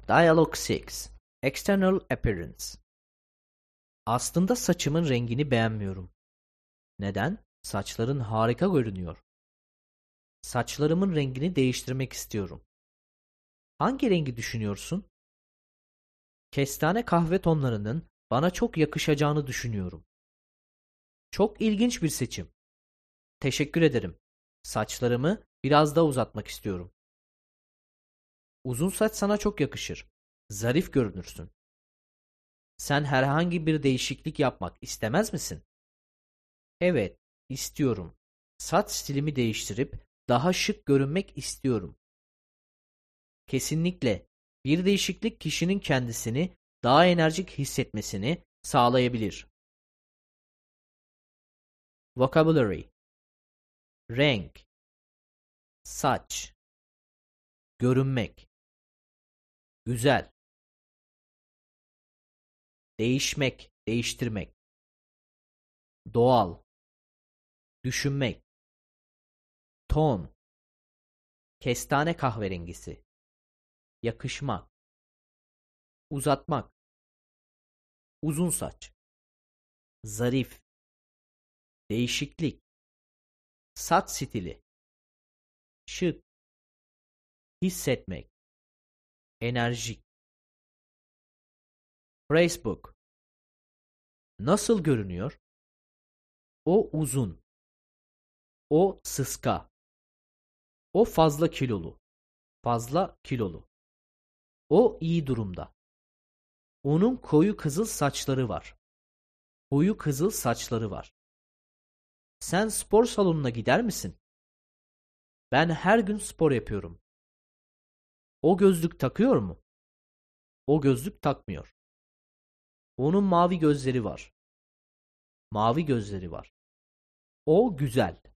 Dialogue 6. External Appearance. Aslında saçımın rengini beğenmiyorum. Neden? Saçların harika görünüyor. Saçlarımın rengini değiştirmek istiyorum. Hangi rengi düşünüyorsun? Kestane kahve tonlarının bana çok yakışacağını düşünüyorum. Çok ilginç bir seçim. Teşekkür ederim. Saçlarımı biraz daha uzatmak istiyorum. Uzun saç sana çok yakışır. Zarif görünürsün. Sen herhangi bir değişiklik yapmak istemez misin? Evet, istiyorum. Saç stilimi değiştirip daha şık görünmek istiyorum. Kesinlikle. Bir değişiklik kişinin kendisini daha enerjik hissetmesini sağlayabilir. Vocabulary: renk, saç, görünmek, güzel, değişmek, değiştirmek, doğal, düşünmek, ton, kestane kahverengisi, yakışmak, uzatmak, uzun saç, zarif, değişiklik, saç stili, şık, hissetmek, enerjik. Phrasebook: nasıl görünüyor? O uzun, o sıska, o fazla kilolu, fazla kilolu, o iyi durumda. Onun koyu kızıl saçları var, koyu kızıl saçları var. Sen spor salonuna gider misin? Ben her gün spor yapıyorum. O gözlük takıyor mu? O gözlük takmıyor. Onun mavi gözleri var. Mavi gözleri var. O güzel.